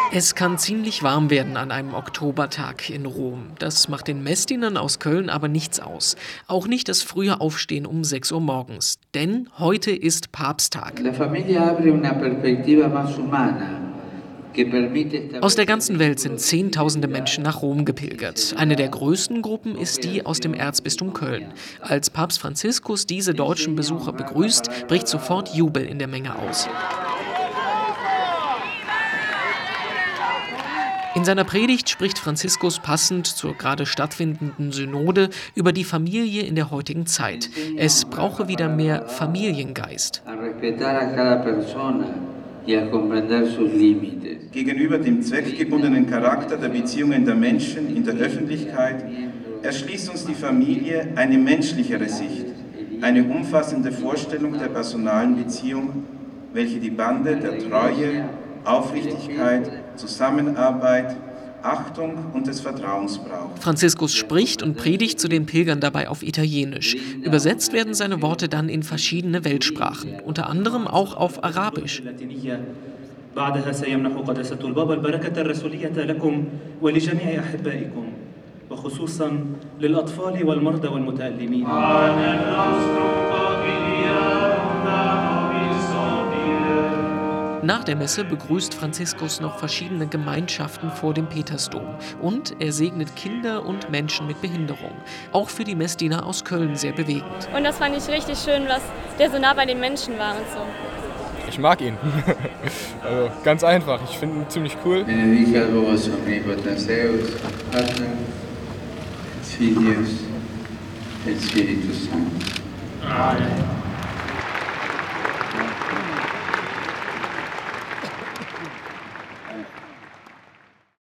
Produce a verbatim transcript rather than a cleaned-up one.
Es kann ziemlich warm werden an einem Oktobertag in Rom. Das macht den Messdienern aus Köln aber nichts aus. Auch nicht das frühe Aufstehen um sechs Uhr morgens. Denn heute ist Papsttag. Aus der ganzen Welt sind Zehntausende Menschen nach Rom gepilgert. Eine der größten Gruppen ist die aus dem Erzbistum Köln. Als Papst Franziskus diese deutschen Besucher begrüßt, bricht sofort Jubel in der Menge aus. In seiner Predigt spricht Franziskus passend zur gerade stattfindenden Synode über die Familie in der heutigen Zeit. Es brauche wieder mehr Familiengeist. Gegenüber dem zweckgebundenen Charakter der Beziehungen der Menschen in der Öffentlichkeit erschließt uns die Familie eine menschlichere Sicht, eine umfassende Vorstellung der personalen Beziehung, welche die Bande der Treue, Aufrichtigkeit, Zusammenarbeit, Achtung und des Vertrauens braucht. Franziskus spricht und predigt zu den Pilgern dabei auf Italienisch. Übersetzt werden seine Worte dann in verschiedene Weltsprachen, unter anderem auch auf Arabisch. Nach der Messe begrüßt Franziskus noch verschiedene Gemeinschaften vor dem Petersdom und er segnet Kinder und Menschen mit Behinderung. Auch für die Messdiener aus Köln sehr bewegend. Und das fand ich richtig schön, dass der so nah bei den Menschen war und so. Ich mag ihn. Also ganz einfach, ich finde ihn ziemlich cool. Benedicat vos omnipotens Deus, Pater, et Filius, et Spiritus Sanctus. Amen.